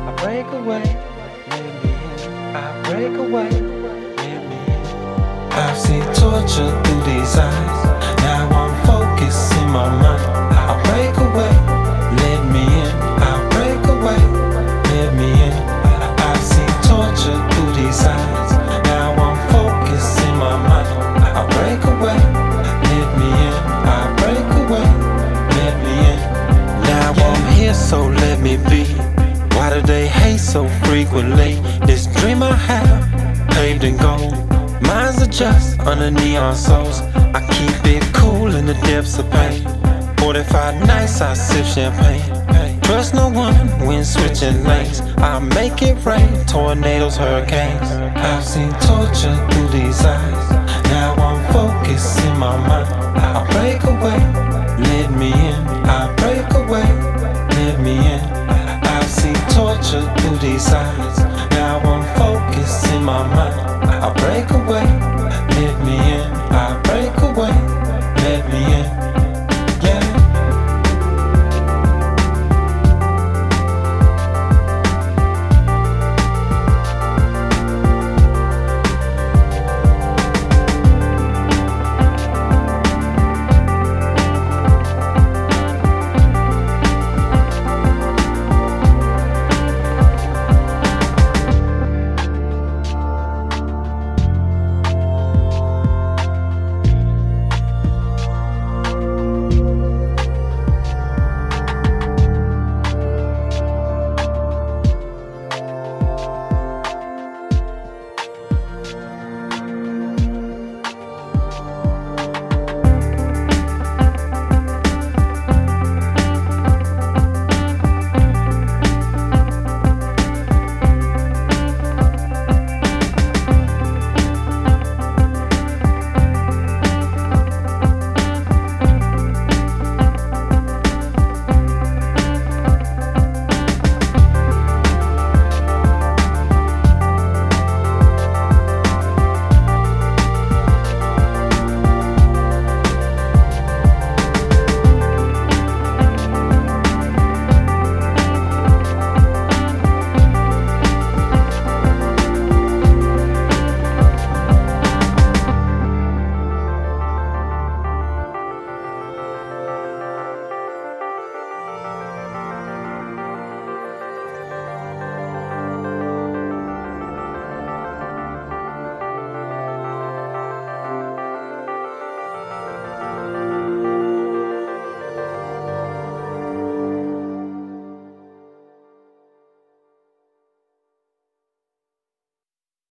I break away, let me in. I break away, let me in. I've seen torture through these eyes. Now I'm focused in my mind. I break away, let me in. I break away, let me in. I've seen torture through these eyes. Now I'm focused in my mind. I break away, let me in. I break away, let me in. Now I'm here, so let me be. Why do they hate so frequently? This dream I have, paved in gold. Minds adjust under neon souls. I keep it cool in the depths of pain. 45 nights I sip champagne. Trust no one when switching lanes. I make it rain, tornadoes, hurricanes. I've seen torture through these eyes. Now I'm focused in my mind. I break away, let me in. I break away, let me in. I've seen torture through these eyes. Now I'm focused in my mind. I break away.